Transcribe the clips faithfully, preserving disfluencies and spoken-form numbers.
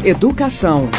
Educação.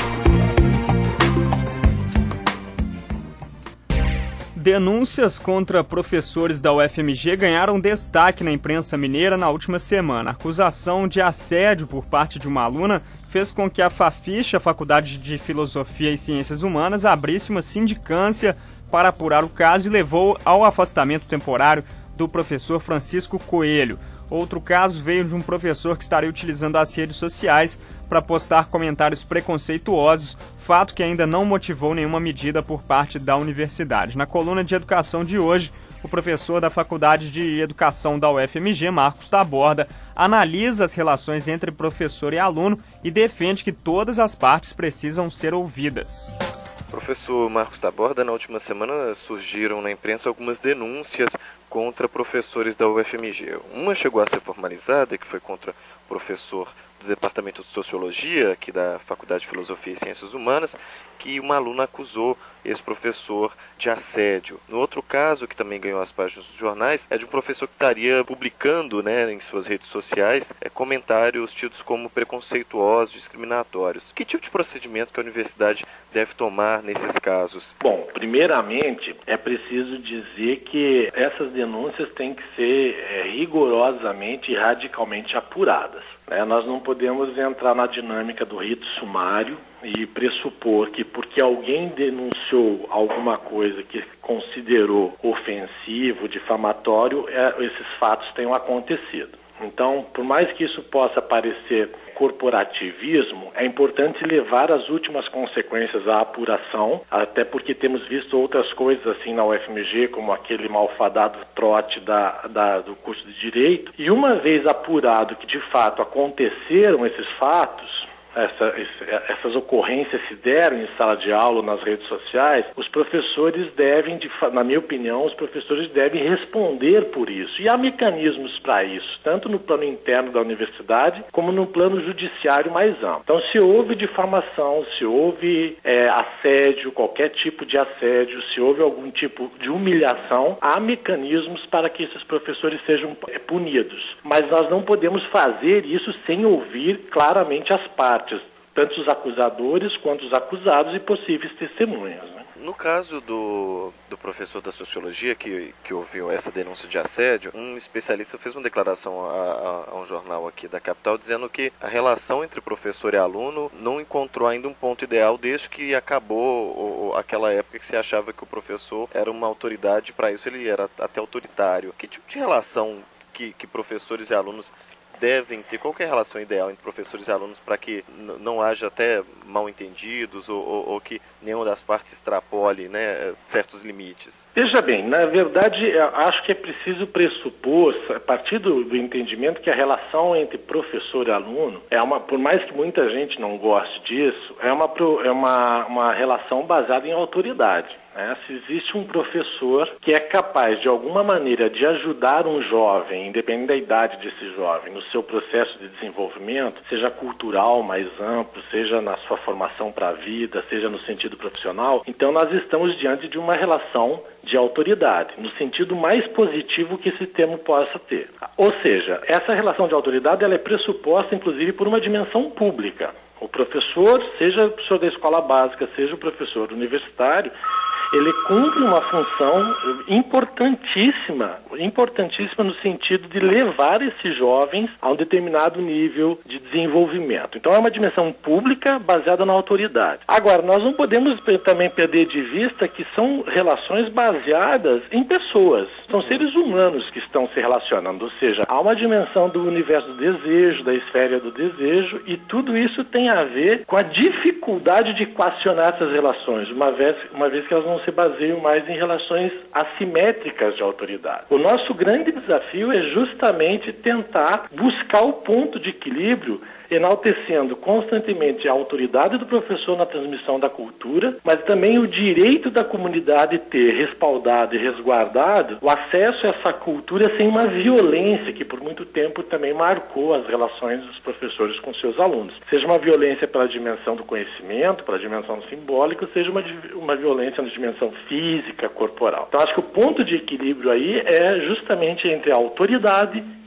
Denúncias contra professores da U F M G ganharam destaque na imprensa mineira na última semana. A acusação de assédio por parte de uma aluna fez com que a Fafiche, a Faculdade de Filosofia e Ciências Humanas, abrisse uma sindicância para apurar o caso e levou ao afastamento temporário do professor Francisco Coelho. Outro caso veio de um professor que estaria utilizando as redes sociais para postar comentários preconceituosos, fato que ainda não motivou nenhuma medida por parte da universidade. Na coluna de educação de hoje, o professor da Faculdade de Educação da U F M G, Marcos Taborda, analisa as relações entre professor e aluno e defende que todas as partes precisam ser ouvidas. Professor Marcos Taborda, na última semana surgiram na imprensa algumas denúncias contra professores da U F M G. Uma chegou a ser formalizada, que foi contra o professor do Departamento de Sociologia, aqui da Faculdade de Filosofia e Ciências Humanas, que uma aluna acusou esse professor de assédio. No outro caso, que também ganhou as páginas dos jornais, é de um professor que estaria publicando, né, em suas redes sociais, é, comentários tidos como preconceituosos, discriminatórios. Que tipo de procedimento que a universidade deve tomar nesses casos? Bom, primeiramente, é preciso dizer que essas denúncias têm que ser é, rigorosamente e radicalmente apuradas. Né? Nós não podemos entrar na dinâmica do rito sumário e pressupor que porque alguém denunciou alguma coisa que considerou ofensivo, difamatório, é, esses fatos tenham acontecido. Então, por mais que isso possa parecer corporativismo, é importante levar as últimas consequências à apuração, até porque temos visto outras coisas assim na U F M G, como aquele malfadado trote da, da, do curso de Direito. E uma vez apurado que de fato aconteceram esses fatos, Essa, essas ocorrências se deram em sala de aula, nas redes sociais, os professores devem, na minha opinião, os professores devem responder por isso. E há mecanismos para isso, tanto no plano interno da universidade, como no plano judiciário mais amplo. Então, se houve difamação, se houve é, assédio, qualquer tipo de assédio, se houve algum tipo de humilhação, há mecanismos para que esses professores sejam punidos. Mas nós não podemos fazer isso sem ouvir claramente as partes, tanto os acusadores quanto os acusados e possíveis testemunhas. Né? No caso do, do professor da Sociologia que, que ouviu essa denúncia de assédio, um especialista fez uma declaração a, a, a um jornal aqui da capital dizendo que a relação entre professor e aluno não encontrou ainda um ponto ideal desde que acabou o, aquela época que se achava que o professor era uma autoridade, para isso ele era até autoritário. Que tipo de relação que, que professores e alunos devem ter? Qual que é a relação ideal entre professores e alunos para que n- não haja até mal-entendidos ou, ou, ou que nenhuma das partes extrapole, né, certos limites? Veja bem, na verdade, acho que é preciso pressupor, a partir do, do entendimento que a relação entre professor e aluno, é uma, por mais que muita gente não goste disso, é uma, é uma, uma relação baseada em autoridade. É, se existe um professor que é capaz, de alguma maneira, de ajudar um jovem, independente da idade desse jovem, no seu processo de desenvolvimento, seja cultural mais amplo, seja na sua formação para a vida, seja no sentido profissional, então nós estamos diante de uma relação de autoridade, no sentido mais positivo que esse termo possa ter. Ou seja, essa relação de autoridade ela é pressuposta, inclusive, por uma dimensão pública. O professor, seja o professor da escola básica, seja o professor universitário, ele cumpre uma função importantíssima, importantíssima no sentido de levar esses jovens a um determinado nível de desenvolvimento. Então é uma dimensão pública baseada na autoridade. Agora, nós não podemos também perder de vista que são relações baseadas em pessoas. São seres humanos que estão se relacionando, ou seja, há uma dimensão do universo do desejo, da esfera do desejo, e tudo isso tem a ver com a dificuldade de equacionar essas relações, uma vez, uma vez que elas não se baseiam mais em relações assimétricas de autoridade. O nosso grande desafio é justamente tentar buscar o ponto de equilíbrio, enaltecendo constantemente a autoridade do professor na transmissão da cultura, mas também o direito da comunidade ter respaldado e resguardado o acesso a essa cultura sem uma violência que por muito tempo também marcou as relações dos professores com seus alunos. Seja uma violência pela dimensão do conhecimento, pela dimensão simbólica, seja uma, uma violência na dimensão física, corporal. Então acho que o ponto de equilíbrio aí é justamente entre a autoridade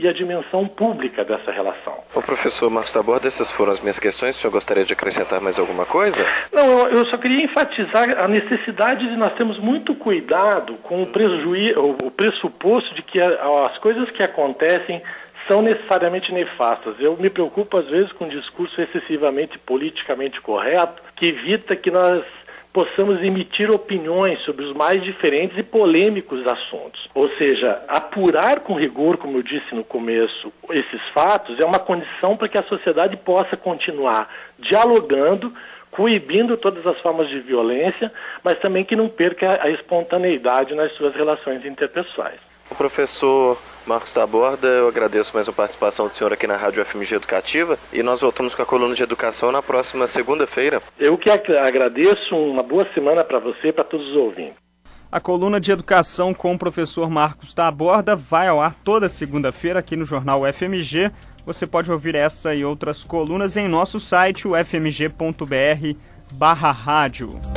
e a dimensão pública dessa relação. Ô professor Marcos Taborda, essas foram as minhas questões. O senhor gostaria de acrescentar mais alguma coisa? Não, eu só queria enfatizar a necessidade de nós termos muito cuidado com o, prejuí- o pressuposto de que as coisas que acontecem são necessariamente nefastas. Eu me preocupo às vezes com um discurso excessivamente politicamente correto, que evita que nós possamos emitir opiniões sobre os mais diferentes e polêmicos assuntos. Ou seja, apurar com rigor, como eu disse no começo, esses fatos é uma condição para que a sociedade possa continuar dialogando, coibindo todas as formas de violência, mas também que não perca a espontaneidade nas suas relações interpessoais. O professor Marcos Taborda, eu agradeço mais uma participação do senhor aqui na Rádio F M G Educativa e nós voltamos com a coluna de educação na próxima segunda-feira. Eu que agradeço, uma boa semana para você e para todos os ouvintes. A coluna de educação com o professor Marcos Taborda vai ao ar toda segunda-feira aqui no Jornal F M G. Você pode ouvir essa e outras colunas em nosso site, o f m g ponto b r barra rádio.